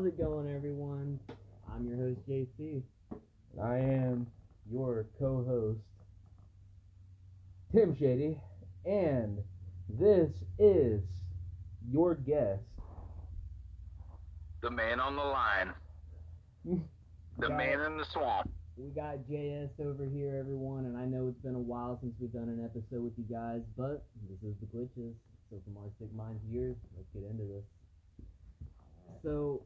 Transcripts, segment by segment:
it going, everyone? I'm your host, JC. I am your co-host, Tim Shady, and this is your guest, the man on the line, the man in the swamp. We got JS over here, everyone, and I know it's been a while since we've done an episode with you guys, but this is the Glitches. So from our sick minds to yours, let's get into this. So,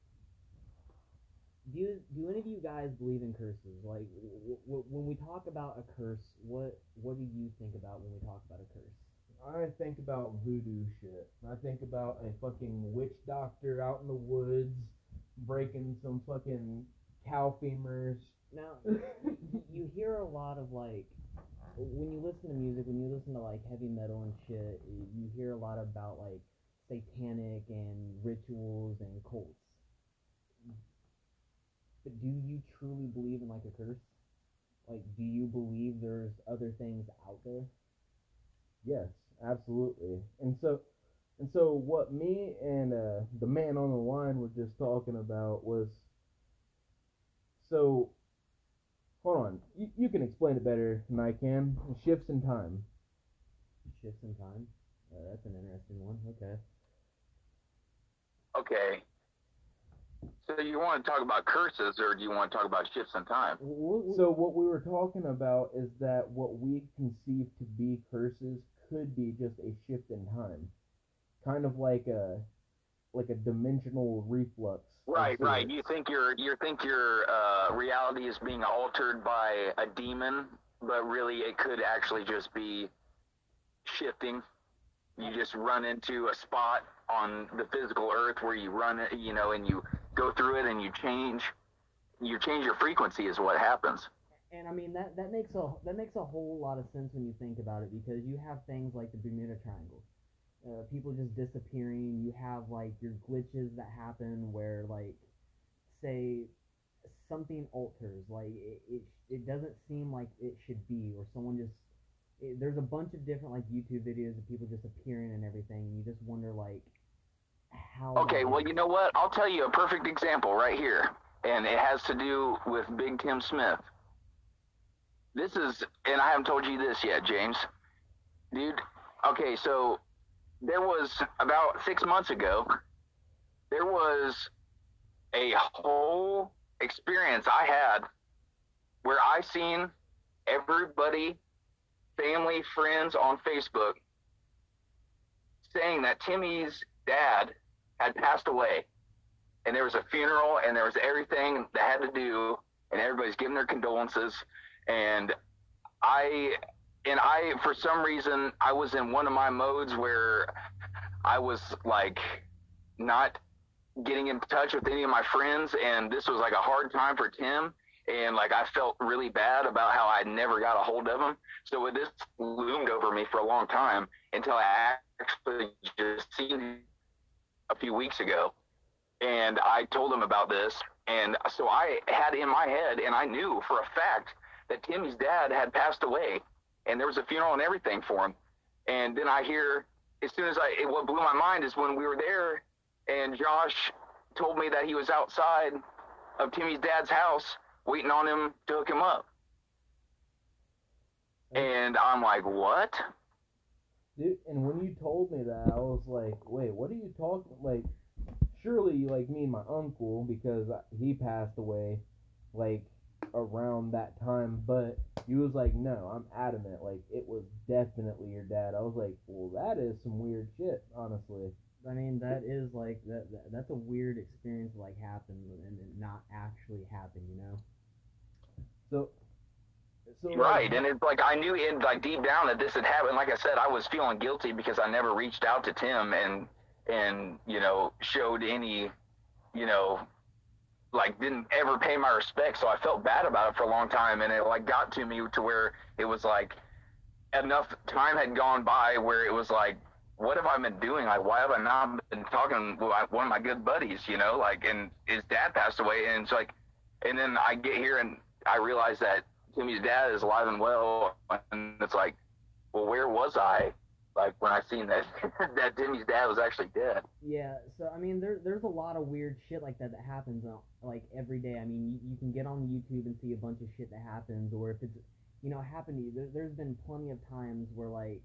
do any of you guys believe in curses? Like, when we talk about a curse, what do you think about when we talk about a curse? I think about voodoo shit. I think about a fucking witch doctor out in the woods breaking some fucking cow femurs. Now, you hear a lot of, like, when you listen to music, when you listen to, like, heavy metal and shit, you hear a lot about, like, satanic and rituals and cults. But do you truly believe in, like, a curse? Like, do you believe there's other things out there? Yes, absolutely. And so what me and the man on the line were just talking about was, so hold on, you can explain it better than I can. Shifts in time. Shifts in time? That's an interesting one. Okay. So you want to talk about curses, or do you want to talk about shifts in time? So what we were talking about is that what we conceive to be curses could be just a shift in time, kind of like a dimensional reflux. Right. You think your reality is being altered by a demon, but really it could actually just be shifting. You just run into a spot on the physical earth where you run, and you go through it and you change your frequency is what happens. And I mean that makes a whole lot of sense when you think about it, because you have things like the Bermuda Triangle. People just disappearing. You have, like, your glitches that happen where, like, say something alters, like it doesn't seem like it should be, or someone just there's a bunch of different, like, YouTube videos of people just appearing and everything, and you just wonder, like, how. Okay, well, you know what? I'll tell you a perfect example right here, and it has to do with Big Tim Smith. This is, and I haven't told you this yet, James. Dude, okay, so there was, about 6 months ago, there was a whole experience I had where I seen everybody, family, friends on Facebook saying that Timmy's dad had passed away, and there was a funeral and there was everything that had to do, and everybody's giving their condolences, and I for some reason I was in one of my modes where I was, like, not getting in touch with any of my friends, and this was like a hard time for Tim, and, like, I felt really bad about how I never got a hold of him. So this loomed over me for a long time until I actually just seen him a few weeks ago, and I told him about this, and so I had in my head, and I knew for a fact that Timmy's dad had passed away, and there was a funeral and everything for him. And then I hear, as soon as what blew my mind is when we were there, and Josh told me that he was outside of Timmy's dad's house waiting on him to hook him up. And I'm like, what? Dude, and when you told me that, I was like, wait, what are you talking, like, surely, like, me and my uncle, because he passed away, like, around that time, but he was like, no, I'm adamant, like, it was definitely your dad. I was like, well, that is some weird shit, honestly. I mean, that is, like, that's a weird experience to, like, happen and not actually happen, So right, and it's like I knew in, like, deep down that this had happened. Like I said, I was feeling guilty because I never reached out to Tim and showed any, like, didn't ever pay my respect. So I felt bad about it for a long time, and it, like, got to me to where it was like enough time had gone by where it was like, what have I been doing? Like, why have I not been talking with one of my good buddies, like, and his dad passed away, and it's like, and then I get here and I realize that Timmy's dad is alive and well, and it's like, well, where was I like when I seen that that Timmy's dad was actually dead. Yeah, so I mean, there's a lot of weird shit like that happens like every day. I mean, you can get on YouTube and see a bunch of shit that happens, or if it's happened to you. There's been plenty of times where like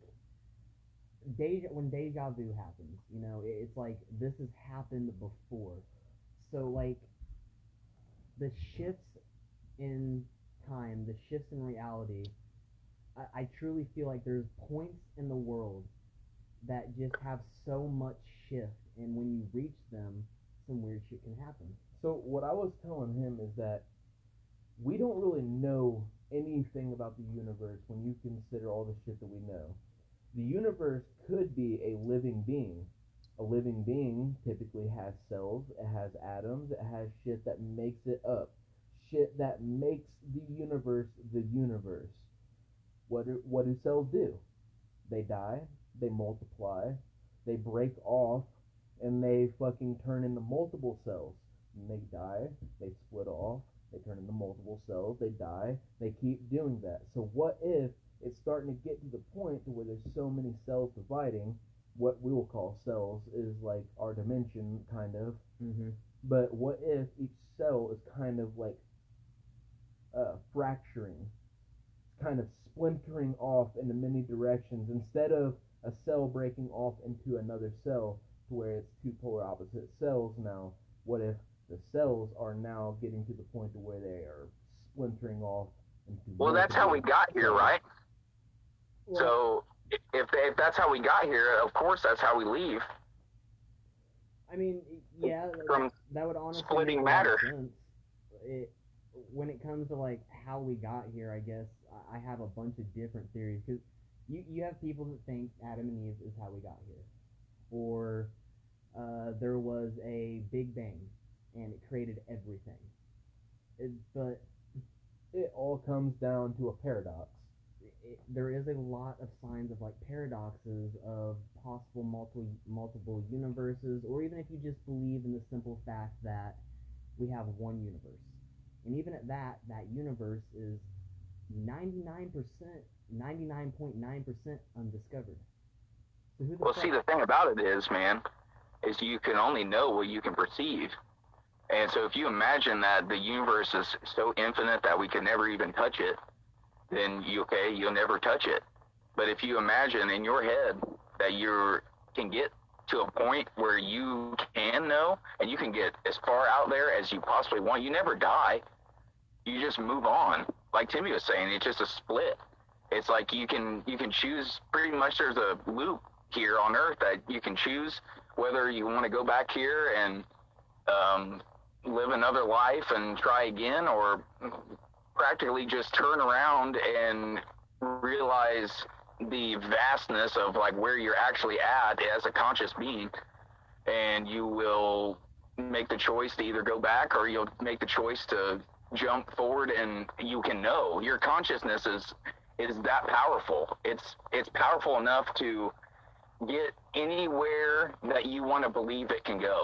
when deja vu happens, it's like this has happened before. So like the shifts in time, the shifts in reality, I truly feel like there's points in the world that just have so much shift, and when you reach them, some weird shit can happen. So what I was telling him is that we don't really know anything about the universe when you consider all the shit that we know. The universe could be a living being. A living being typically has cells, it has atoms, it has shit that makes it up. Shit that makes the universe the universe. What do cells do? They die, they multiply, they break off, and they fucking turn into multiple cells. And they die, they split off, they turn into multiple cells, they die, they keep doing that. So what if it's starting to get to the point to where there's so many cells dividing, what we will call cells is like our dimension, kind of. Mm-hmm. But what if each cell is kind of like fracturing, kind of splintering off into many directions, instead of a cell breaking off into another cell to where it's two polar opposite cells now? What if the cells are now getting to the point to where they are splintering off into that's how we got here, right? Well, so if that's how we got here, of course that's how we leave. I mean, yeah, that would honestly splitting make matter. A lot of sense. When it comes to like how we got here, I guess I have a bunch of different theories, because you have people that think Adam and Eve is how we got here, or there was a Big Bang and it created everything. But it all comes down to a paradox. There is a lot of signs of like paradoxes of possible multiple universes, or even if you just believe in the simple fact that we have one universe. And even at that universe is 99.9% undiscovered. So see, the thing about it is, man, is you can only know what you can perceive. And so if you imagine that the universe is so infinite that we can never even touch it, then you'll never touch it. But if you imagine in your head that you can get to a point where you can know, and you can get as far out there as you possibly want, you never die. You just move on. Like Timmy was saying, it's just a split. It's like you can choose, pretty much there's a loop here on Earth that you can choose whether you want to go back here and live another life and try again, or practically just turn around and realize the vastness of like where you're actually at as a conscious being, and you will make the choice to either go back, or you'll make the choice to jump forward. And you can know your consciousness is that powerful. It's powerful enough to get anywhere that you want to believe it can go.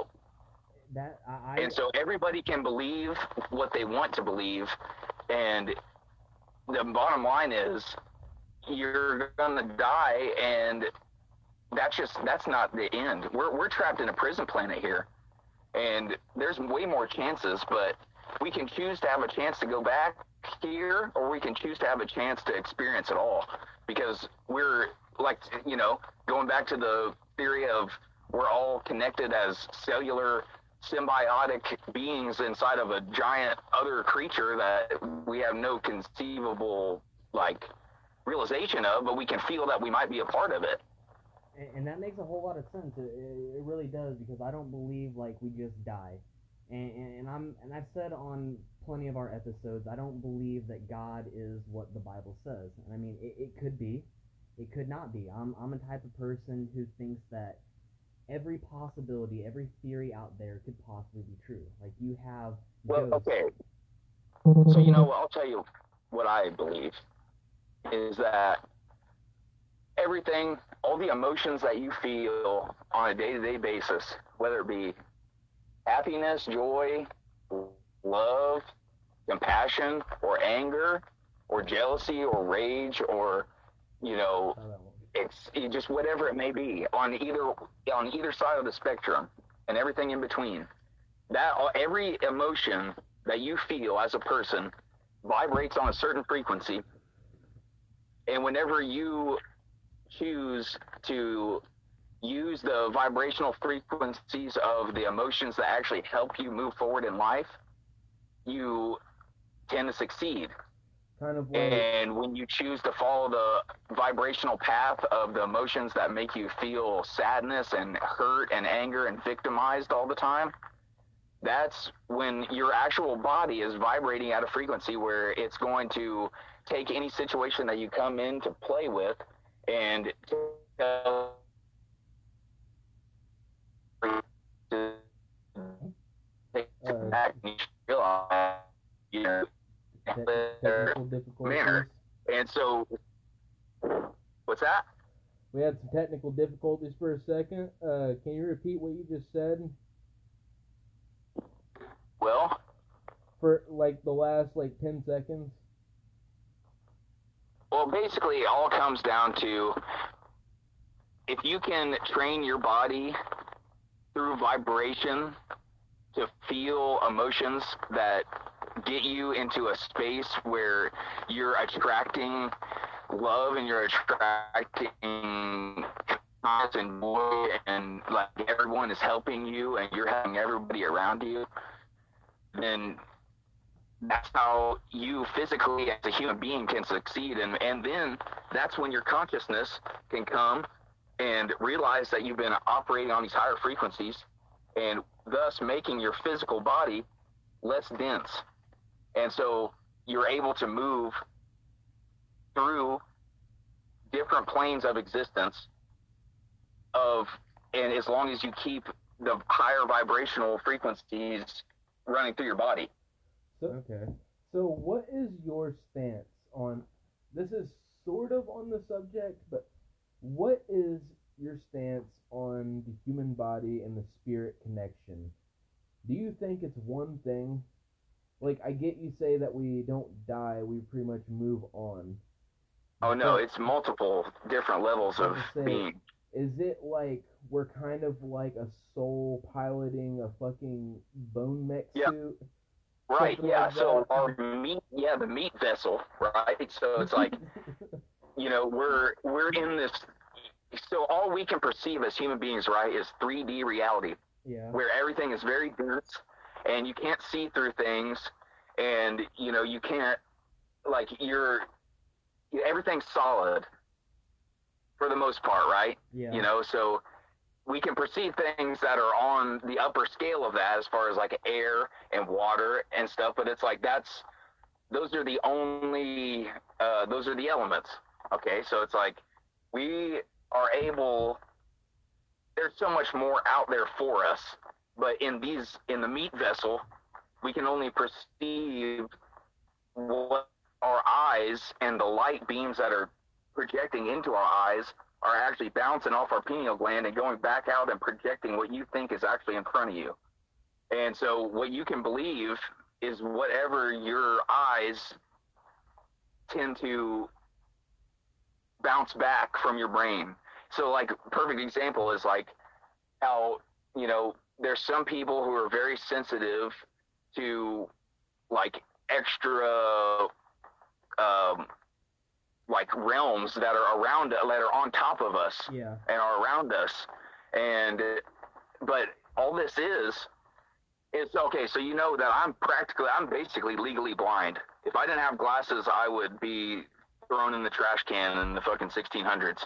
And so everybody can believe what they want to believe, and the bottom line is you're gonna die, and that's not the end. We're trapped in a prison planet here, and there's way more chances, but we can choose to have a chance to go back here, or we can choose to have a chance to experience it all, because we're like, going back to the theory of we're all connected as cellular symbiotic beings inside of a giant other creature that we have no conceivable like realization of, but we can feel that we might be a part of it. And that makes a whole lot of sense. It really does, because I don't believe like we just die. And I've said on plenty of our episodes, I don't believe that God is what the Bible says. And I mean, it could be, it could not be. I'm a type of person who thinks that every possibility, every theory out there could possibly be true. Like you have ghosts. Okay. So I'll tell you what I believe is that everything, all the emotions that you feel on a day-to-day basis, whether it be happiness, joy, love, compassion, or anger, or jealousy, or rage, or it's just whatever it may be on either side of the spectrum and everything in between. That every emotion that you feel as a person vibrates on a certain frequency, and whenever you choose to use the vibrational frequencies of the emotions that actually help you move forward in life, you tend to succeed. Kind of like, And when you choose to follow the vibrational path of the emotions that make you feel sadness and hurt and anger and victimized all the time, that's when your actual body is vibrating at a frequency where it's going to take any situation that you come in to play with and take it back and you realize, you know, technical difficulties. manner. And so, what's that? We had some technical difficulties for a second. Can you repeat what you just said? Well, For like the last 10 seconds? well, basically, it all comes down to if you can train your body through vibration to feel emotions that get you into a space where you're attracting love and you're attracting kindness and joy, and like everyone is helping you and you're helping everybody around you, then that's how you physically as a human being can succeed. And then that's when your consciousness can come and realize that you've been operating on these higher frequencies, and thus making your physical body less dense. And so you're able to move through different planes of existence and as long as you keep the higher vibrational frequencies running through your body. Okay. So what is your stance on, this is sort of on the subject, but what is your stance on the human body and the spirit connection? Do you think it's one thing? Like, I get you say that we don't die, we pretty much move on. Oh no, But it's multiple different levels of being. is it like we're kind of like a soul piloting a fucking bone mech Yep. suit? Right, Something yeah. like So that? our meat, the meat vessel, right? So it's like, you know, we're in this. So all we can perceive as human beings, right, is 3D reality, Yeah. where everything is very dense, and you can't see through things, and you know you can't, like, everything's solid for the most part, right? Yeah. You know, so we can perceive things that are on the upper scale of that as far as like air and water and stuff, but it's like those are the elements. Okay, so it's like we are able, there's so much more out there for us, but in the meat vessel, we can only perceive what our eyes and the light beams that are projecting into our eyes are actually bouncing off our pineal gland and going back out and projecting what you think is actually in front of you. And so what you can believe is whatever your eyes tend to bounce back from your brain. So like perfect example is like how, you know, there's some people who are very sensitive to like extra like realms that are on top of us. Yeah. And are around us. But all this it's okay. So you know that I'm basically legally blind. If I didn't have glasses, I would be thrown in the trash can in the fucking 1600s.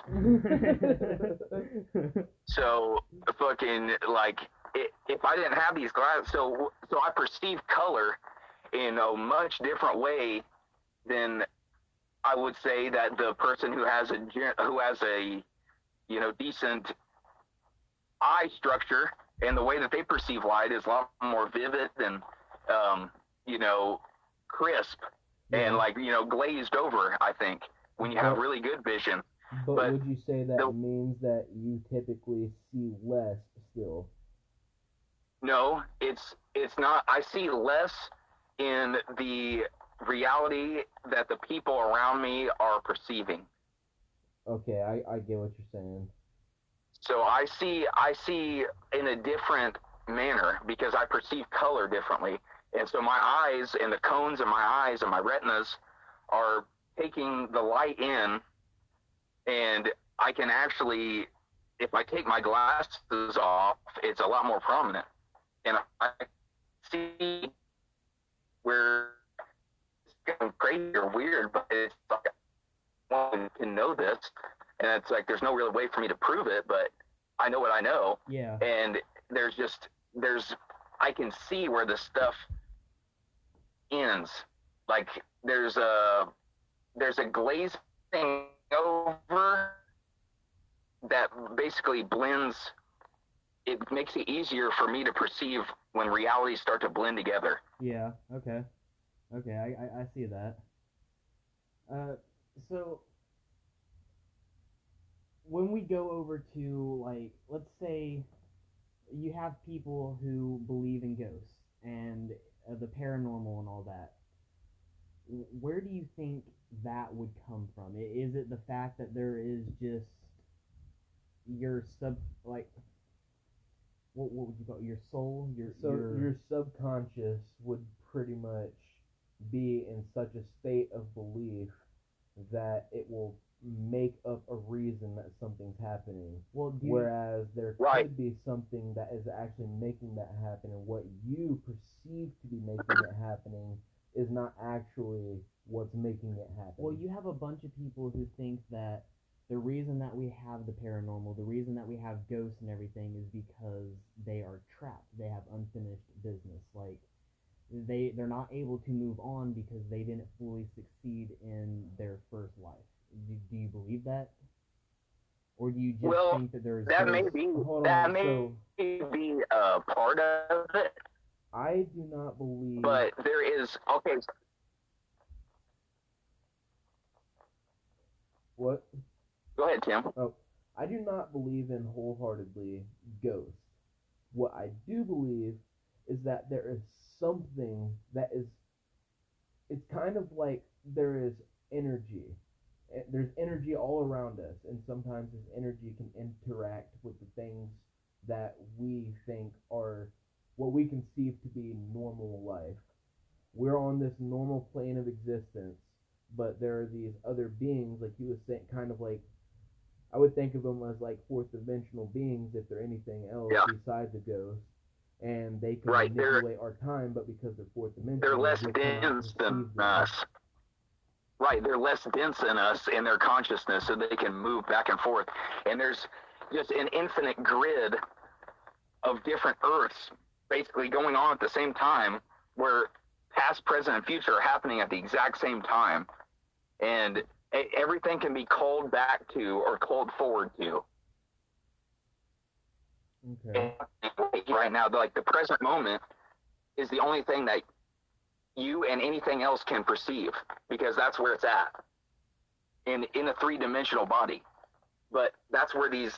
So fucking like if I didn't have these glasses, so I perceive color in a much different way than I would say that the person who has a you know decent eye structure and the way that they perceive light is a lot more vivid and you know crisp and like you know glazed over. I think when you have really good vision. But would you say that means that you typically see less still? No, it's not. I see less in the reality that the people around me are perceiving. Okay, I get what you're saying. So I see in a different manner because I perceive color differently. And so my eyes and the cones of my eyes and my retinas are taking the light in, and I can actually, if I take my glasses off, it's a lot more prominent. And I see where it's getting crazy or weird, but it's like one can know this, and it's like there's no real way for me to prove it, but I know what I know. Yeah. And there's I can see where the stuff ends. Like there's a glazing over that basically blends. It makes it easier for me to perceive when realities start to blend together. Yeah. Okay. Okay. I see that. So when we go over to, like, let's say you have people who believe in ghosts and the paranormal and all that, where do you think that would come from? Is it the fact that there is just your like, what would you call it? Your soul, Your subconscious would pretty much be in such a state of belief that it will make up a reason that something's happening. Well, whereas there Right. could be something that is actually making that happen, and what you perceive to be making it happening is not actually what's making it happen. Well, you have a bunch of people who think that the reason that we have the paranormal, the reason that we have ghosts and everything is because they are trapped. They have unfinished business. Like they're not able to move on because they didn't fully succeed in their first life. Do you believe that? Or do you just think that there's that may ghosts? be Hold that on, may so be a part of it, I do not believe. but there is okay. What? Go ahead, Tim. Oh, I do not believe in wholeheartedly ghosts. What I do believe is that there is something that is. It's kind of like there is energy. There's energy all around us, and sometimes this energy can interact with the things that we think are what we conceive to be normal life. We're on this normal plane of existence, but there are these other beings, like you was saying, kind of like I would think of them as like fourth dimensional beings if they're anything else besides a ghost, and they can manipulate our time, but because they're fourth dimensional, they're less dense than us. Right, they're less dense than us in their consciousness, so they can move back and forth. And there's just an infinite grid of different Earths basically going on at the same time, where past, present, and future are happening at the exact same time. And everything can be called back to or called forward to. Okay. And right now, like the present moment is the only thing that you and anything else can perceive, because that's where it's at in a three-dimensional body. But that's where these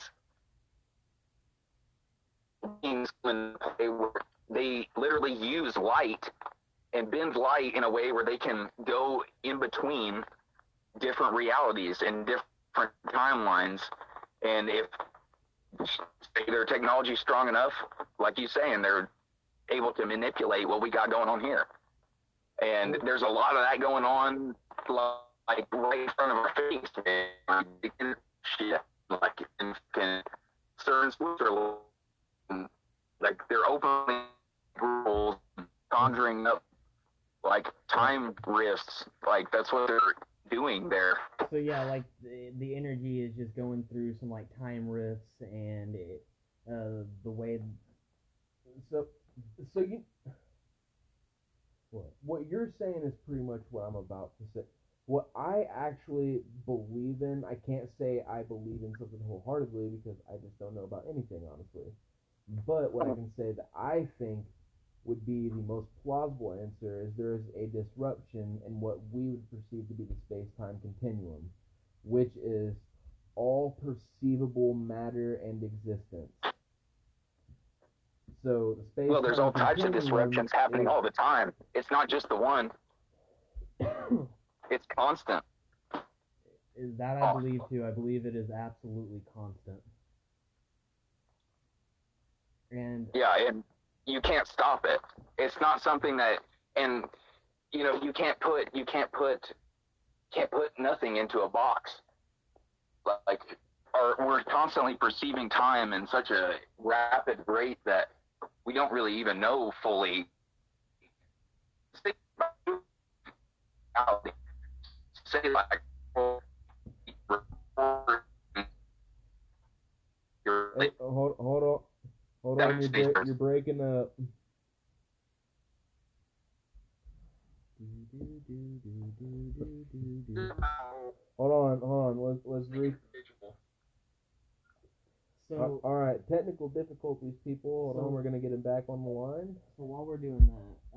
beings, when they literally use light and bend light in a way where they can go in between different realities and different timelines. And if their technology is strong enough, like you saying, they're able to manipulate what we got going on here. And there's a lot of that going on, like right in front of our face, man. Shit, like in certain schools are like they're opening rules, conjuring up like time rifts. Like that's what they're doing there. So yeah, like the energy is just going through some like time rifts and the way. So you. What you're saying is pretty much what I'm about to say. What I actually believe in, I can't say I believe in something wholeheartedly because I just don't know about anything, honestly. But what I can say that I think would be the most plausible answer is there is a disruption in what we would perceive to be the space-time continuum, which is all perceivable matter and existence. So the space. Well, there's all types of disruptions happening all the time. It's not just the one. It's constant. Is that I Oh. believe too. I believe it is absolutely constant. And Yeah, and you can't stop it. It's not something that, and you can't put nothing into a box. Like, or we're constantly perceiving time in such a rapid rate that we don't really even know fully. Say like, Hey, hold on, you're breaking up. Hold on. Let's so all right, technical difficulties, people. Hold on, we're gonna get him back on the line. so while we're doing that,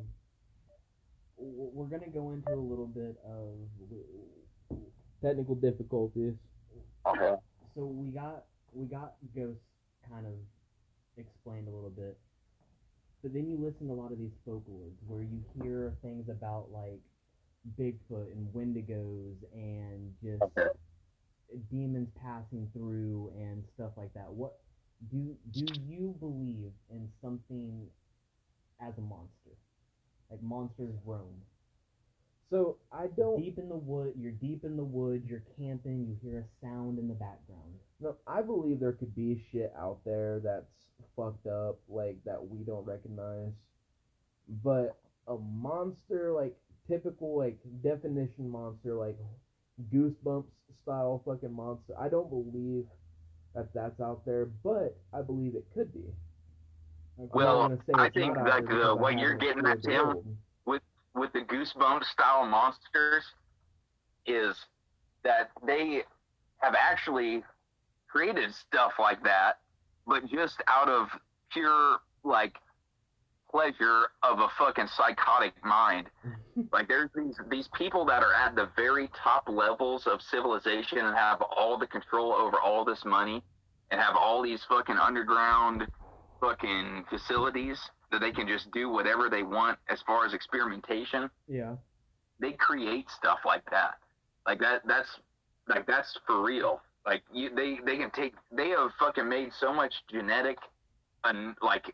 we're gonna go into a little bit of Technical difficulties. Okay. So we got ghosts kind of explained a little bit, but then you listen to a lot of these folklores where you hear things about like Bigfoot and Wendigos and just demons passing through and stuff like that. What do you believe in something as a monster? Like monsters roam. So I don't. Deep in the wood, you're deep in the woods, you're camping, you hear a sound in the background. No, I believe there could be shit out there that's fucked up, like that we don't recognize. But a monster, like typical, like definition monster, like Goosebumps style fucking monster, I don't believe that that's out there, but I believe it could be. Well, I think like what you're getting at, Tim, with the Goosebumps style monsters is that they have actually created stuff like that, but just out of pure like pleasure of a fucking psychotic mind. Like there's these people that are at the very top levels of civilization and have all the control over all this money and have all these fucking underground fucking facilities that they can just do whatever they want as far as experimentation. Yeah. They create stuff like that. Like that's for real. Like they have fucking made so much genetic and like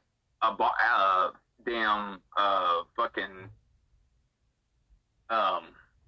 damn fucking I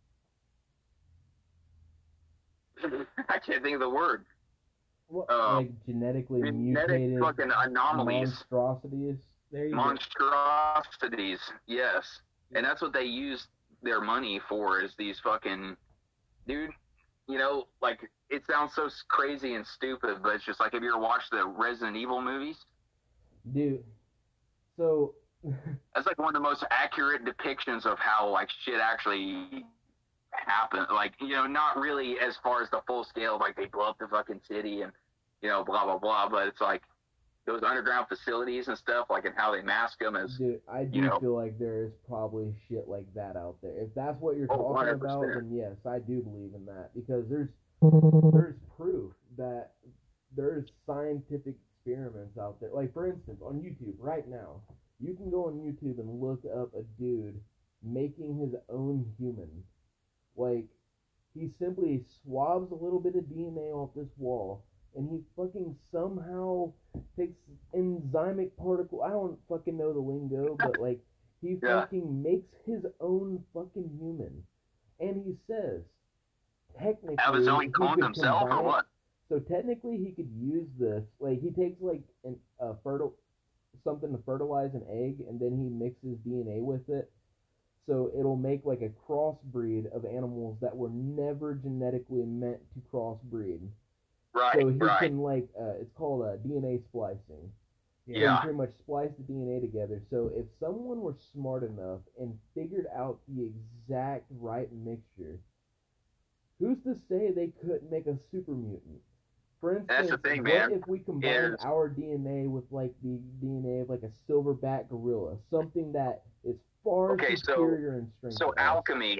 can't think of the word. Like genetic mutated fucking anomalies, monstrosities. Monstrosities, yes. And that's what they use their money for, is these fucking, dude, like, it sounds so crazy and stupid, but it's just like, have you ever watched the Resident Evil movies? Dude, so... That's like one of the most accurate depictions of how, like, shit actually happened. Like, not really as far as the full scale, like, they blow up the fucking city and, blah, blah, blah, but it's like, those underground facilities and stuff, like, and how they mask them as... Dude, I do feel like there is probably shit like that out there. If that's what you're talking 100%. about, then yes, I do believe in that. Because there's proof that there's scientific experiments out there. Like, for instance, on YouTube, right now, you can go on YouTube and look up a dude making his own human. Like, he simply swabs a little bit of DNA off this wall, and he fucking somehow takes enzymic particle. I don't fucking know the lingo, but like he fucking makes his own fucking human, and he says technically have his own clone himself or what? So technically he could use this. Like he takes like something to fertilize an egg, and then he mixes DNA with it. So it'll make like a crossbreed of animals that were never genetically meant to crossbreed. Right, so he can like it's called DNA splicing. Yeah. So he pretty much splice the DNA together. So if someone were smart enough and figured out the exact right mixture, who's to say they couldn't make a super mutant? For instance, that's the thing, what man. if we combine our DNA with like the DNA of like a silverback gorilla, something that is far superior in strength? So alchemy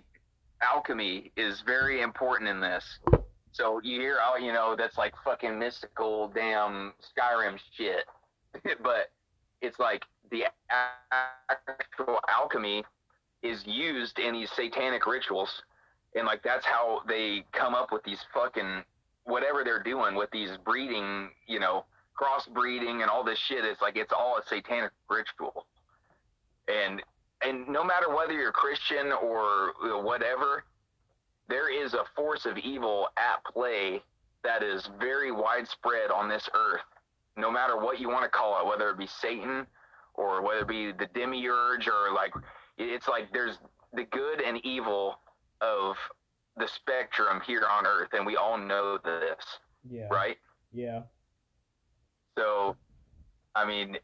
is very important in this. So you hear, that's like fucking mystical damn Skyrim shit. But it's like the actual alchemy is used in these satanic rituals. And like that's how they come up with these fucking whatever they're doing with these breeding, you know, crossbreeding and all this shit. It's like it's all a satanic ritual. And no matter whether you're Christian or whatever, there is a force of evil at play that is very widespread on this earth. No matter what you want to call it, whether it be Satan or whether it be the demiurge, or like it's like there's the good and evil of the spectrum here on earth, and we all know this. Yeah. Right? Yeah. So, I mean,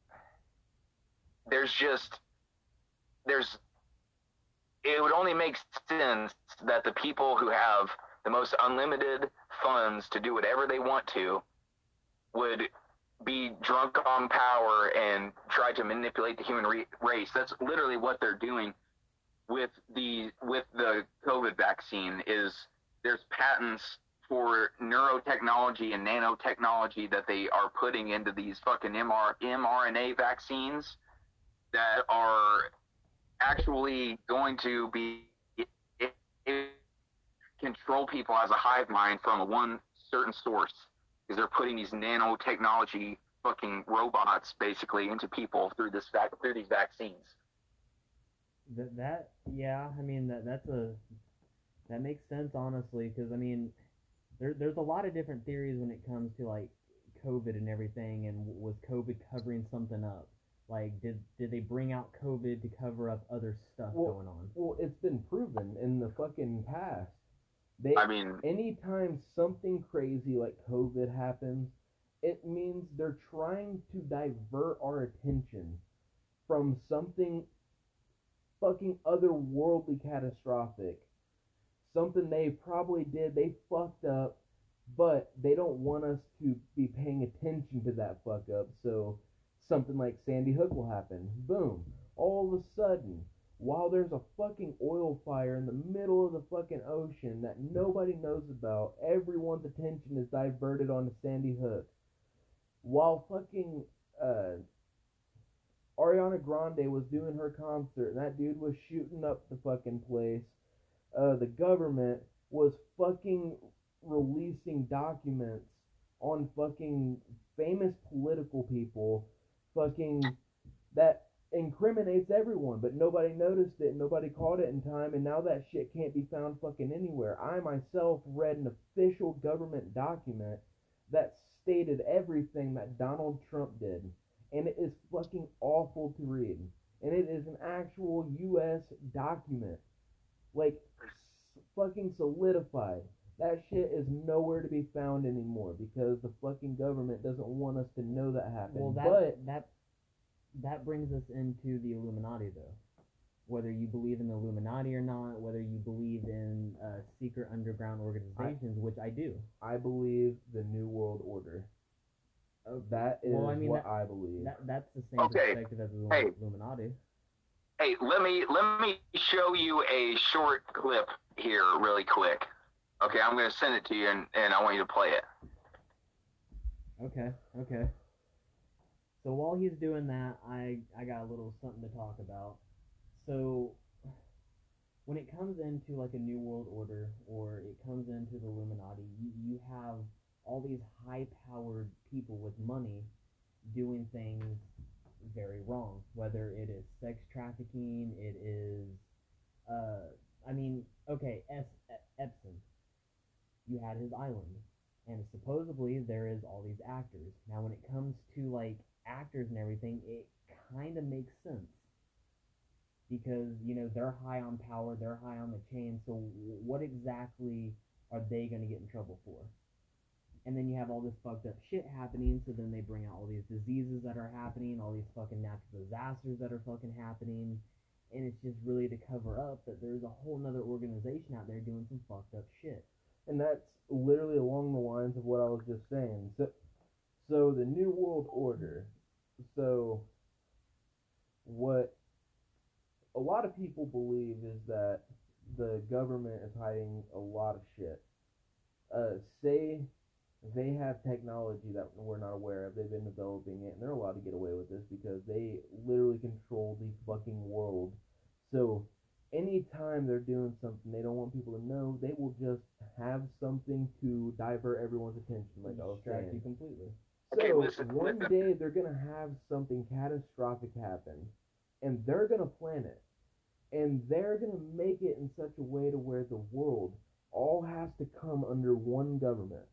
it would only make sense that the people who have the most unlimited funds to do whatever they want to would be drunk on power and try to manipulate the human race. That's literally what they're doing with the COVID vaccine. Is there's patents for neurotechnology and nanotechnology that they are putting into these fucking mRNA vaccines that are actually going to be control people as a hive mind from one certain source, because they're putting these nanotechnology fucking robots basically into people through these vaccines. Yeah, I mean that makes sense, honestly, because I mean there's a lot of different theories when it comes to like COVID and everything, and was COVID covering something up? Like, did they bring out COVID to cover up other stuff going on? Well, it's been proven in the fucking past. Anytime something crazy like COVID happens, it means they're trying to divert our attention from something fucking otherworldly catastrophic. Something they probably did, they fucked up, but they don't want us to be paying attention to that fuck up, so something like Sandy Hook will happen. Boom. All of a sudden, while there's a fucking oil fire in the middle of the fucking ocean that nobody knows about, everyone's attention is diverted onto Sandy Hook. While fucking Ariana Grande was doing her concert and that dude was shooting up the fucking place, the government was fucking releasing documents on fucking famous political people fucking that incriminates everyone, but nobody noticed it, nobody caught it in time, and now that shit can't be found fucking anywhere. I myself read an official government document that stated everything that Donald Trump did, and it is fucking awful to read, and it is an actual U.S. document, like, fucking solidified. That shit is nowhere to be found anymore because the fucking government doesn't want us to know that happened. Well, that brings us into the Illuminati, though. Whether you believe in the Illuminati or not, whether you believe in secret underground organizations, which I do. I believe the New World Order. That is I believe. That's the same perspective as the Illuminati. Hey, let me show you a short clip here really quick. Okay, I'm going to send it to you, and I want you to play it. Okay. So while he's doing that, I got a little something to talk about. So when it comes into like a New World Order, or it comes into the Illuminati, you have all these high-powered people with money doing things very wrong. Whether it is sex trafficking, it is, Epstein. You had his island, and supposedly there is all these actors. Now when it comes to like actors and everything, it kind of makes sense, because they're high on power, they're high on the chain, so what exactly are they going to get in trouble for? And then you have all this fucked up shit happening, so then they bring out all these diseases that are happening, all these fucking natural disasters that are fucking happening, and it's just really to cover up that there's a whole nother organization out there doing some fucked up shit. And that's literally along the lines of what I was just saying. So the New World Order. So what a lot of people believe is that the government is hiding a lot of shit. Say they have technology that we're not aware of. They've been developing it, and they're allowed to get away with this because they literally control the fucking world. So anytime they're doing something they don't want people to know, they will just have something to divert everyone's attention, like I was Distract you saying. completely. Okay, So listen. one day they're gonna have something catastrophic happen, and they're gonna plan it, and they're gonna make it in such a way to where the world all has to come under one government,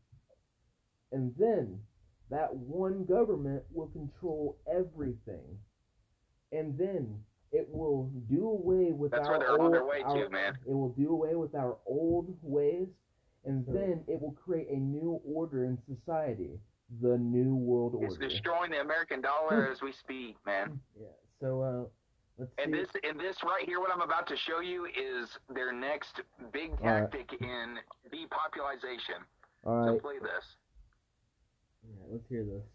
and then that one government will control everything, and then it will do away with That's our where they're on their old, way to, man. it will do away with our old ways, and So- then it will create a new order in society, the new world It's order. destroying the American dollar as we speak, man. Yeah. So let's see. And this right here, what I'm about to show you, is their next big tactic in depopulation. All So right. play this. Yeah, let's hear this.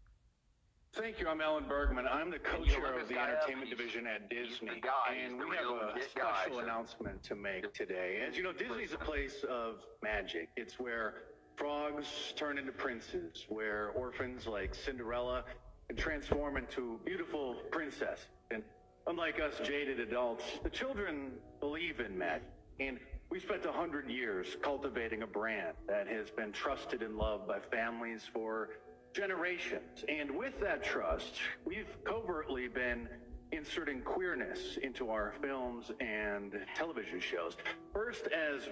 Thank you. I'm Alan Bergman. I'm the you co-chair look of this the guy up, entertainment he's- division at he's Disney. the guy, he's And the we have real a legit guy, special so- announcement to make today. As you know, Disney's a place of magic. It's where frogs turn into princes, where orphans like Cinderella can transform into beautiful princesses. And unlike us jaded adults, the children believe in magic. And we spent 100 years cultivating a brand that has been trusted and loved by families for generations. And with that trust, we've covertly been inserting queerness into our films and television shows. First as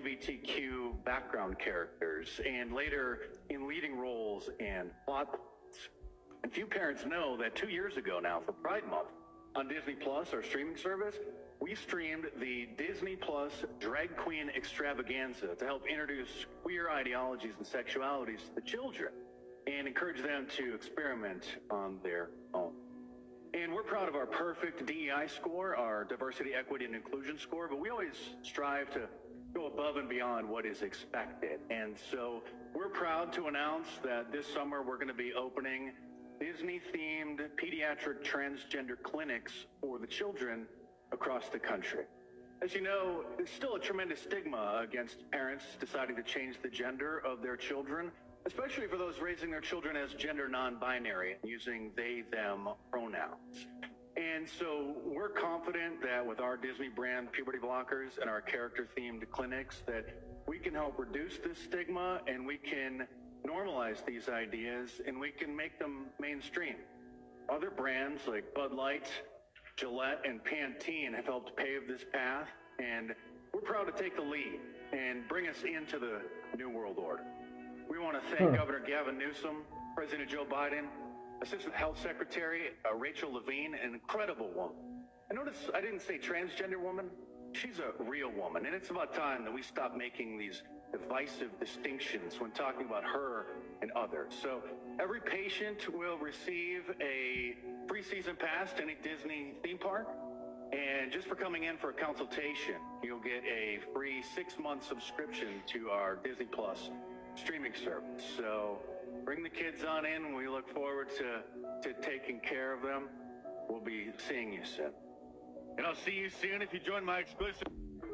LGBTQ background characters, and later in leading roles and plot points. And few parents know that 2 years ago now, for Pride Month, on Disney Plus, our streaming service, we streamed the Disney Plus Drag Queen Extravaganza to help introduce queer ideologies and sexualities to the children and encourage them to experiment on their own. And we're proud of our perfect DEI score, our diversity, equity, and inclusion score, but we always strive to go above and beyond what is expected. And so we're proud to announce that this summer we're going to be opening Disney-themed pediatric transgender clinics for the children across the country. As you know, there's still a tremendous stigma against parents deciding to change the gender of their children, especially for those raising their children as gender non-binary and using they, them pronouns. And so we're confident that with our Disney brand puberty blockers and our character-themed clinics that we can help reduce this stigma and we can normalize these ideas and we can make them mainstream. Other brands like Bud Light, Gillette, and Pantene have helped pave this path, and we're proud to take the lead and bring us into the New World Order. We want to thank Governor Gavin Newsom, President Joe Biden, Assistant Health Secretary Rachel Levine, an incredible woman. I notice I didn't say transgender woman. She's a real woman, and it's about time that we stop making these divisive distinctions when talking about her and others. So every patient will receive a free season pass to any Disney theme park. And just for coming in for a consultation, you'll get a free 6-month subscription to our Disney Plus streaming service. So bring the kids on in. We look forward to taking care of them. We'll be seeing you soon. And I'll see you soon if you join my exclusive.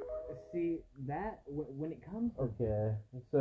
See that when it comes to Okay, so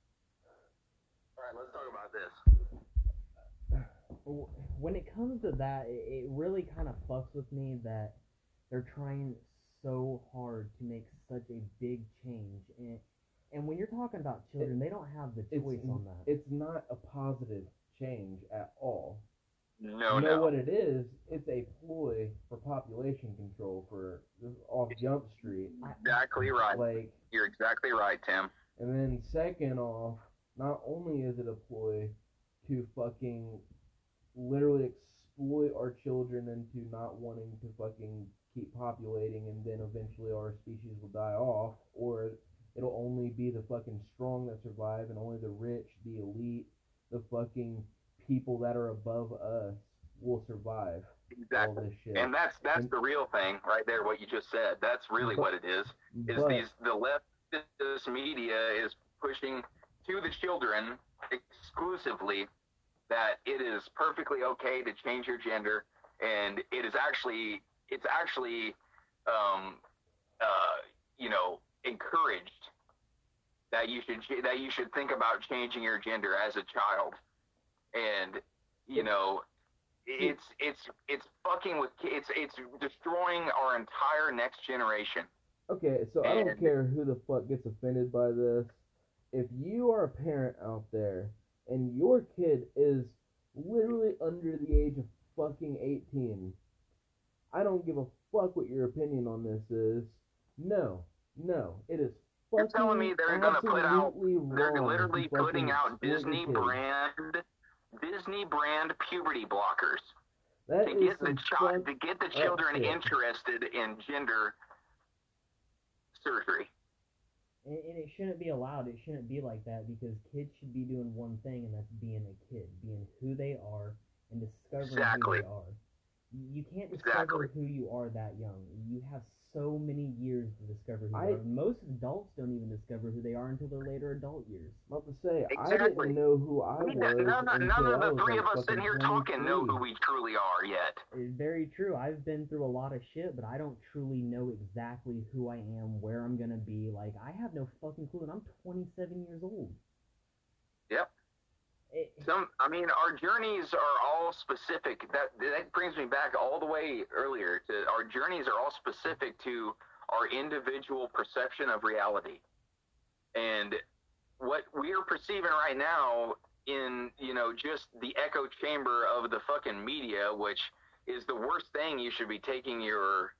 All right, let's talk about this. when it comes to that, it really kind of fucks with me that they're trying so hard to make such a big change, and when you're talking about children, they don't have the choice on that. it's not a positive change at all. No, You know no. what it is? It's a ploy for population control for off Jump Street. Exactly right. Like, You're exactly right, Tim. and then second off, not only is it a ploy to fucking literally exploit our children into not wanting to fucking keep populating, and then eventually our species will die off, or it'll only be the fucking strong that survive, and only the rich, the elite, the fucking people that are above us will survive all Exactly. this shit. And that's And- the real thing right there, what you just said. That's really what it is But- the leftist media is pushing to the children exclusively that it is perfectly okay to change your gender, and it's actually encouraged that you should think about changing your gender as a child. And It's fucking with it's destroying our entire next generation. Okay, so I don't And care who the fuck gets offended by this. If you are a parent out there and your kid is literally under the age of fucking 18, I don't give a fuck what your opinion on this is. No, it is you're fucking telling me they're gonna put out absolutely they're wrong literally to fucking putting out split your kids. Disney brand puberty blockers That to is get the some child to fucked get the up children shit. interested in gender surgery. And it shouldn't be allowed. It shouldn't be like that because kids should be doing one thing, and that's being a kid, being who they are, and discovering Exactly. who they are. You can't discover Exactly. who you are that young. You have so many years to discover who I- you are. Most adults don't even discover who they are until their later adult years. I'm about to say, I Exactly. didn't know who I was None until of I the was three like of us sitting fucking here talking know 23. who we truly are yet. It's very true. I've been through a lot of shit, but I don't truly know exactly who I am, where I'm gonna be. Like, I have no fucking clue, and I'm 27 years old. Yep. It, Our journeys are all specific. That brings me back all the way earlier to our journeys are all specific to our individual perception of reality. And what we are perceiving right now in, just the echo chamber of the fucking media, which is the worst thing you should be taking your,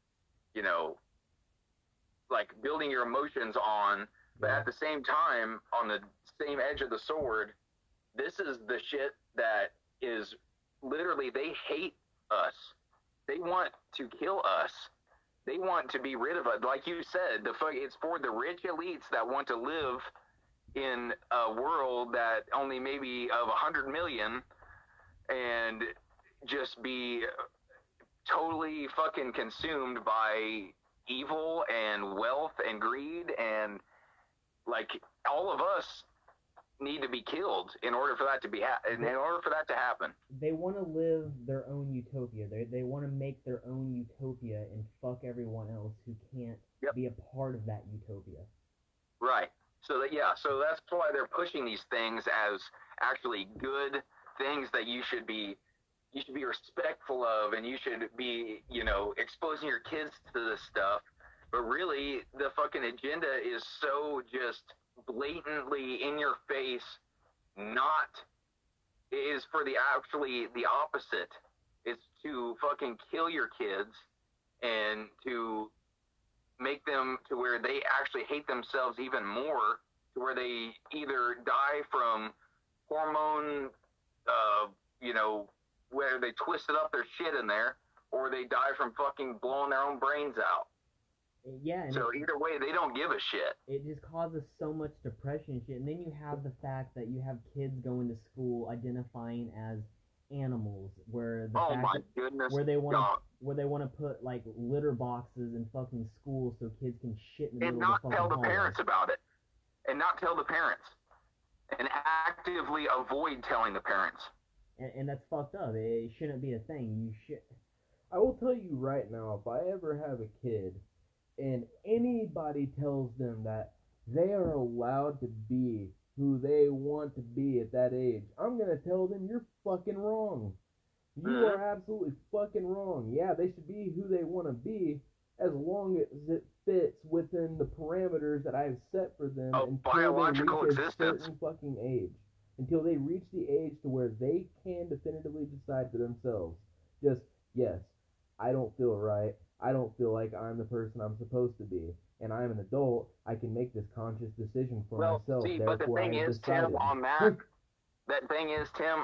like building your emotions on. But at the same time, on the same edge of the sword, this is the shit that is literally, they hate us. They want to kill us. They want to be rid of us. Like you said, it's for the rich elites that want to live in a world that only maybe of 100 million and just be totally fucking consumed by evil and wealth and greed, and like all of us need to be killed in order for that to happen. They want to live their own utopia. They want to make their own utopia and fuck everyone else who can't be a part of that utopia. Right. So that's why they're pushing these things as actually good things that you should be respectful of, and you should be, exposing your kids to this stuff. But really, the fucking agenda is so just blatantly in your face. It is for the opposite. It's to fucking kill your kids and to make them to where they actually hate themselves even more, to where they either die from hormone, where they twisted up their shit in there, or they die from fucking blowing their own brains out. Yeah. And so either way, they don't give a shit. It just causes so much depression and shit. And then you have the fact that you have kids going to school identifying as animals, where the where they want to put like litter boxes in fucking schools so kids can shit in the middle of the fucking hallway. And not tell the parents about it. And not tell the parents. And actively avoid telling the parents. And that's fucked up. It shouldn't be a thing. You should. I will tell you right now, if I ever have a kid and anybody tells them that they are allowed to be who they want to be at that age, I'm going to tell them you're fucking wrong. You are absolutely fucking wrong. Yeah, they should be who they want to be as long as it fits within the parameters that I've set for them until biological they reach existence. a certain fucking age. Until they reach the age to where they can definitively decide for themselves. Just, yes, I don't feel right. I don't feel like I'm the person I'm supposed to be. And I'm an adult. I can make this conscious decision for myself. See, but the thing is, Tim, on that, Tim,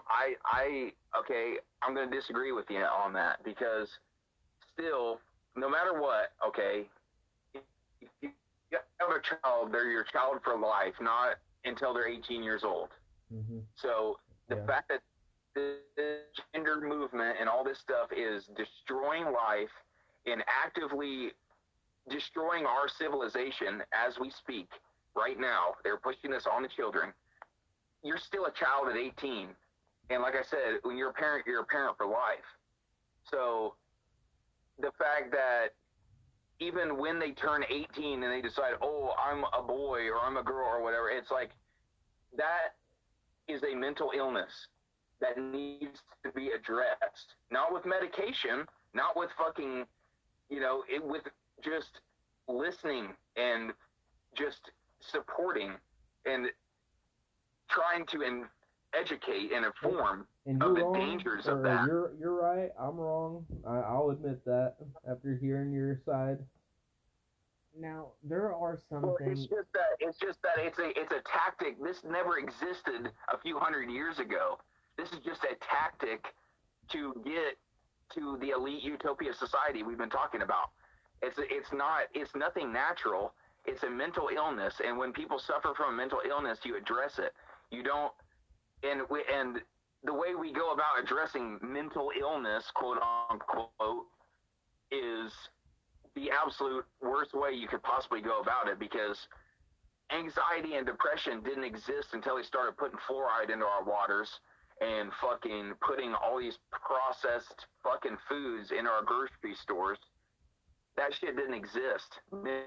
I'm going to disagree with you on that, because still, no matter what, okay, if you have a child, they're your child for life, not until they're 18 years old. Mm-hmm. So the fact that the gender movement and all this stuff is destroying life and actively destroying our civilization as we speak right now, they're pushing this on the children. You're still a child at 18. And like I said, when you're a parent for life. So the fact that even when they turn 18 and they decide, oh, I'm a boy or I'm a girl or whatever, it's like that is a mental illness. that needs to be addressed. Not with medication, not with fucking, with just listening and just supporting and trying to educate and inform And of you're the wrong, dangers of or that. you're right. I'm wrong. I'll admit that after hearing your side. Now there are some Well, things. it's just that it's a tactic. This never existed a few hundred years ago. This is just a tactic to get to the elite utopia society we've been talking about. It's nothing natural. It's a mental illness, and when people suffer from a mental illness, you address it. You don't, and the way we go about addressing mental illness, quote unquote, is the absolute worst way you could possibly go about it, because anxiety and depression didn't exist until they started putting fluoride into our waters and fucking putting all these processed fucking foods in our grocery stores. That shit didn't exist.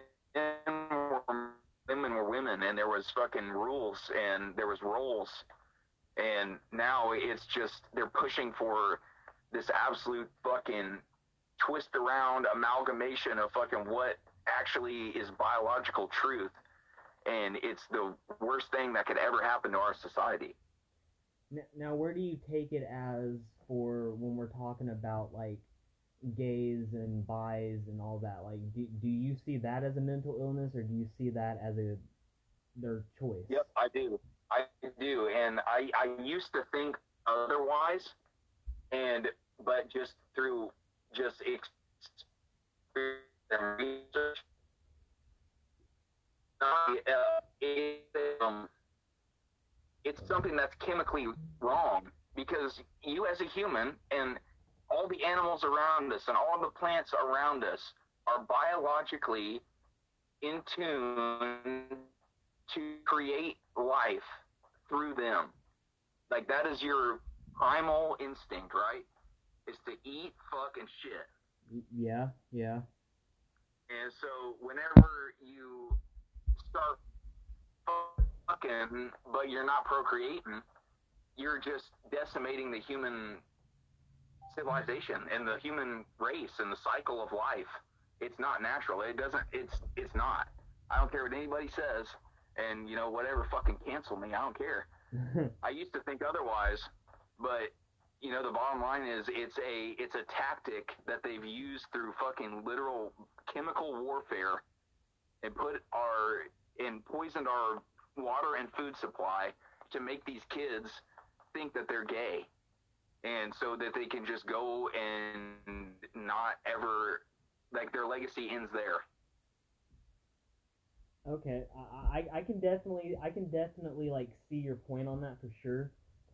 Women were women, and there was fucking rules, and there was roles. And now it's just, they're pushing for this absolute fucking twist around amalgamation of fucking what actually is biological truth. And it's the worst thing that could ever happen to our society. Now, where do you take it as for when we're talking about like gays and bis and all that? Like, do you see that as a mental illness, or do you see that as their choice? Yep, I do. I do. And I used to think otherwise, but just through experience and research, it's something that's chemically wrong, because you as a human and all the animals around us and all the plants around us are biologically in tune to create life through them. Like, that is your primal instinct, right? Is to eat, fuck, and shit. Yeah. And so whenever you start fucking, but you're not procreating, you're just decimating the human civilization and the human race and the cycle of life. It's not natural. It's not. I don't care what anybody says, and whatever, fucking cancel me. I don't care. I used to think otherwise, but the bottom line is it's a tactic that they've used through fucking literal chemical warfare and poisoned our water and food supply to make these kids think that they're gay, and so that they can just go and not ever, like, their legacy ends there. Okay, I can definitely like see your point on that for sure.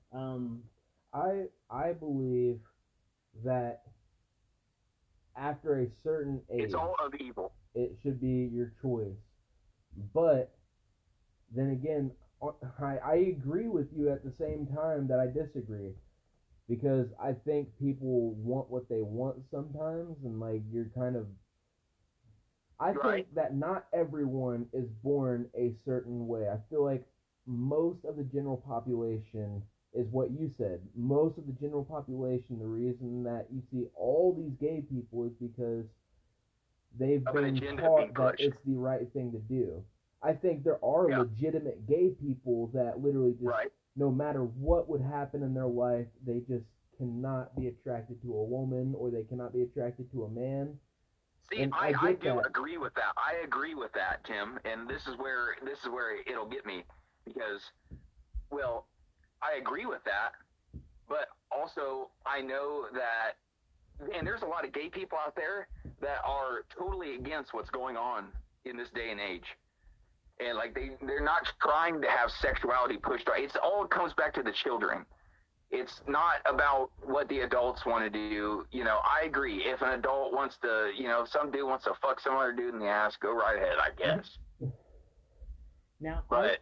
I believe that after a certain age, it's all of evil. It should be your choice. But then again, I agree with you at the same time that I disagree, because I think people want what they want sometimes, and like you're kind of. I think that not everyone is born a certain way. I feel like most of the general population is what you said. Most of the general population, the reason that you see all these gay people is because they've been taught that it's the right thing to do. I think there are legitimate gay people that literally just, no matter what would happen in their life, they just cannot be attracted to a woman, or they cannot be attracted to a man. See, I do agree with that. I agree with that, Tim, and this is where it'll get me, because, well, I agree with that, but also I know that, and there's a lot of gay people out there that are totally against what's going on in this day and age, and like they're not trying to have sexuality pushed on. It all comes back to the children. It's not about what the adults want to do. I agree. If an adult wants to, if some dude wants to fuck some other dude in the ass, go right ahead, I guess. Now, but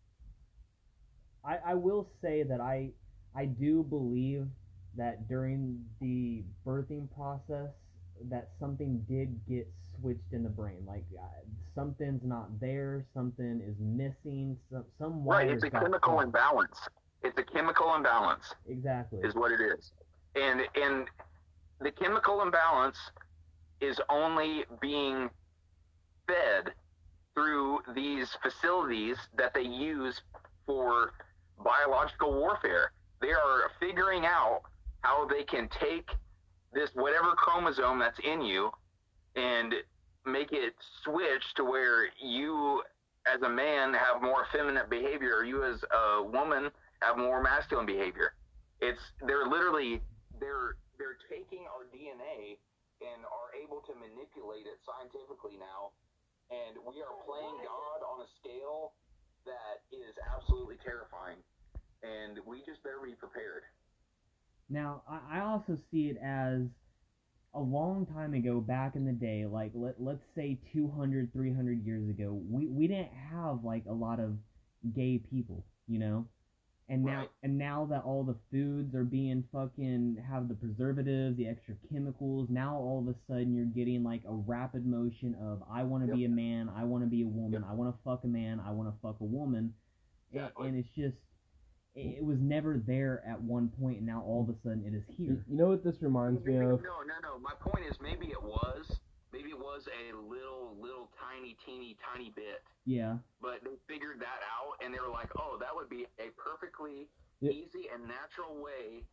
I will say that I do believe that during the birthing process that something did get switched in the brain. Like something's not there, something is missing, some right. It's a chemical imbalance. It's a chemical imbalance. Exactly. Is what it is. And the chemical imbalance is only being fed through these facilities that they use for biological warfare. They are figuring out how they can take this whatever chromosome that's in you and make it switch to where you as a man have more effeminate behavior, or you as a woman have more masculine behavior. They're taking our DNA and are able to manipulate it scientifically now, and we are playing God on a scale that is absolutely terrifying, and we just better be prepared. Now, I also see it as a long time ago, back in the day, like let's say 200, 300 years ago, we didn't have like a lot of gay people, you know? And now, Right. and now that all the foods are being fucking have the preservatives, the extra chemicals, now all of a sudden you're getting like a rapid motion of I want to be a man, I want to be a woman, I want to fuck a man, I want to fuck a woman, Exactly. and it's just it was never there at one point, and now all of a sudden it is here. You know what this reminds me of? No. My point is maybe it was a little tiny, teeny bit. Yeah. But they figured that out, and they were like, oh, that would be a perfectly Yeah. easy and natural way,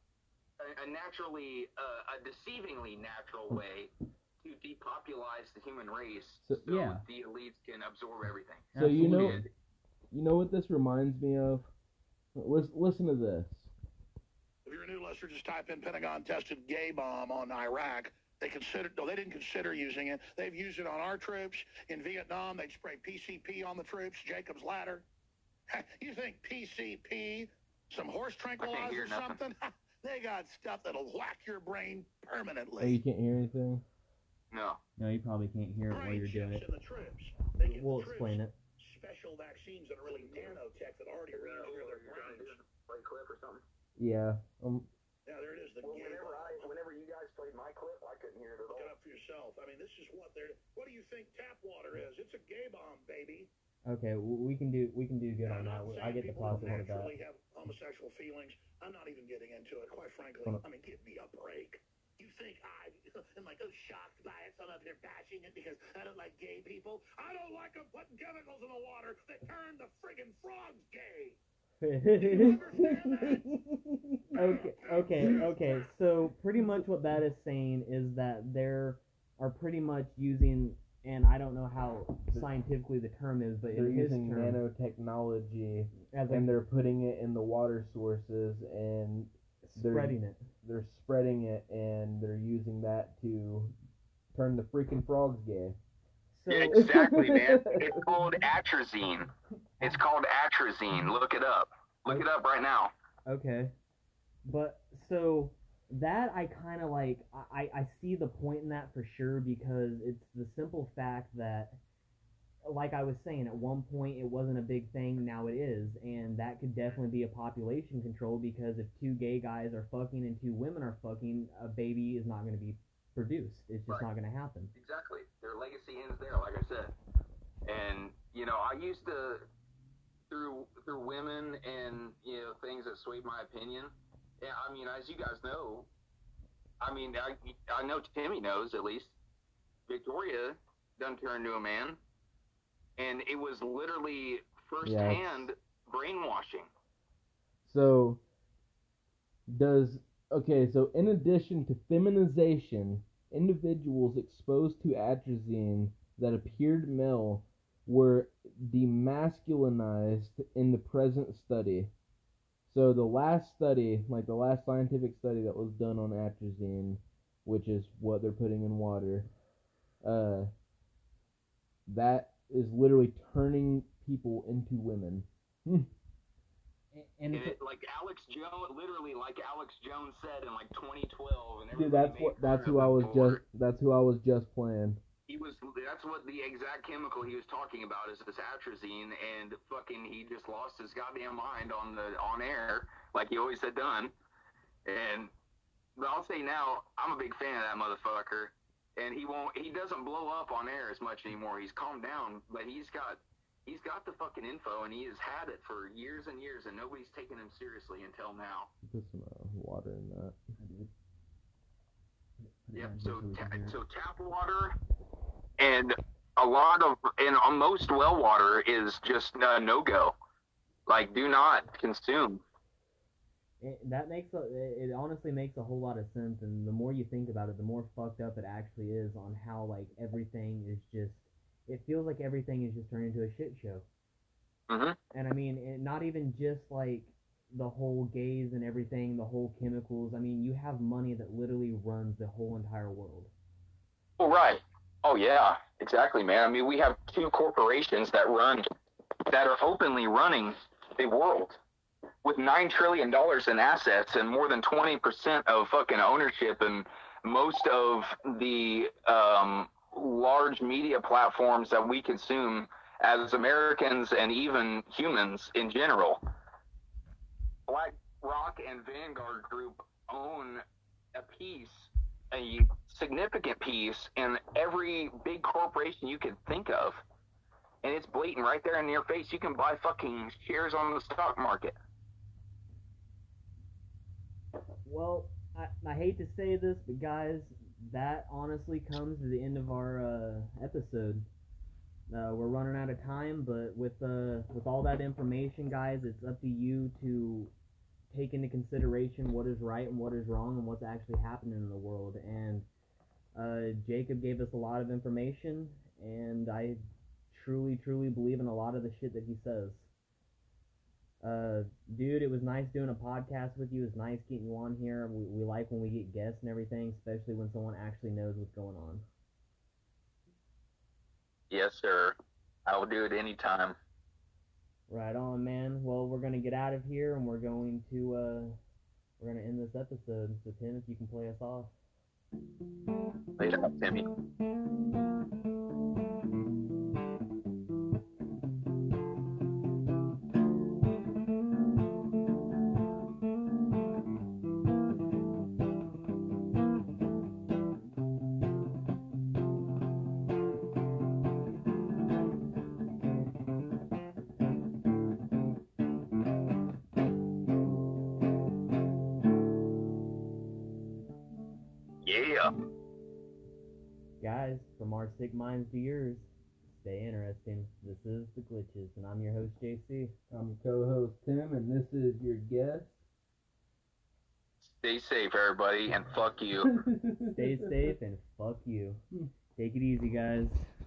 a deceivingly natural way to depopulize the human race, So- Yeah. the elites can absorb everything. So you Absolutely. know what this reminds me of? Listen to this. If you're new listener, just type in Pentagon tested gay bomb on Iraq. They didn't consider using it. They've used it on our troops. In Vietnam, they'd spray PCP on the troops, Jacob's Ladder. You think PCP, some horse hear tranquilizer or nothing. something? They got stuff that'll whack your brain Oh, you permanently. can't hear anything? No. No, you probably can't hear it while Brain you're doing chips it. in the troops. They give We'll the troops explain it. special vaccines that are really nanotech that already re-engineer their brains. Play clip or something. Yeah. Yeah, there it is. The gay bomb. Whenever you guys played my clip, I couldn't hear it at Look it all. up for yourself. I mean, this is what they're. What do you think tap water is? It's a gay bomb, baby. Okay, we can do good on that. I'm not I saying get the people don't positive of that. naturally have homosexual feelings. I'm not even getting into it. Quite frankly, Hold on. I mean, give me a break. You think I am like shocked by it? So I'm up here bashing it because I don't like gay people. I don't like them putting chemicals in the water that turn the friggin' frogs gay. Okay. So pretty much what that is saying is that there are pretty much using, and I don't know how scientifically the term is, but They're in his using term, nanotechnology as and they're putting it in the water sources and spreading it. they're spreading it and they're using that to turn the freaking frogs gay. So Yeah, exactly, man. It's called atrazine. It's called atrazine. Look it up. Look it up right now. okay, but so that I kind of like. I see the point in that for sure, because it's the simple fact that, like I was saying, at one point it wasn't a big thing, now it is, and that could definitely be a population control, because if two gay guys are fucking and two women are fucking, a baby is not going to be produced. It's just Right. not going to happen. Exactly. Their legacy ends there, like I said. And I used to through women and things that swayed my opinion. Yeah, I mean, as you guys know, I mean, I know Timmy knows at least. Victoria done turned into a man, and it was literally firsthand brainwashing. So in addition to feminization, individuals exposed to atrazine that appeared male were demasculinized in the present study. So the last study, like the last scientific study that was done on atrazine, which is what they're putting in water, that is literally turning people into women. And And it, like Alex Jones, literally like Alex Jones said in like 2012, and Dude, everybody that's who I was just playing. That's what the exact chemical he was talking about is this atrazine, and fucking he just lost his goddamn mind on air, like he always had done. But I'll say now, I'm a big fan of that motherfucker, and he doesn't blow up on air as much anymore. He's calmed down, but he's He's got the fucking info, and he has had it for years and years, and nobody's taken him seriously until now. Put some water in that. Yep. So tap water and a lot of on most well water is just no go. Like, do not consume. It honestly makes a whole lot of sense, and the more you think about it, the more fucked up it actually is on how like everything is just. It feels like everything is just turned into a shit show. Mm-hmm. And I mean, not even just like the whole gays and everything, the whole chemicals. I mean, you have money that literally runs the whole entire world. Oh, right. Oh, yeah, exactly, man. I mean, we have two corporations that are openly running the world with $9 trillion in assets and more than 20% of fucking ownership and most of the large media platforms that we consume as Americans and even humans in general. BlackRock and Vanguard Group own a significant piece in every big corporation you can think of. And it's blatant right there in your face. You can buy fucking shares on the stock market. Well, I hate to say this, but guys, that honestly comes to the end of our episode. We're running out of time, but with all that information, guys, it's up to you to take into consideration what is right and what is wrong and what's actually happening in the world. And Jacob gave us a lot of information, and I truly believe in a lot of the shit that he says. Dude, it was nice doing a podcast with you. It's nice getting you on here. We like when we get guests and everything, especially when someone actually knows what's going on. Yes, sir. I will do it anytime. Right on, man. Well, we're gonna get out of here, and we're gonna end this episode. So, Tim, if you can play us off. Later, Timmy. Yeah. Guys, from our sick minds to yours, stay interesting. This is The Glitches, and I'm your host, JC. I'm your co-host, Tim, and this is your guest. Stay safe, everybody, and fuck you. Stay safe and fuck you. Take it easy, guys.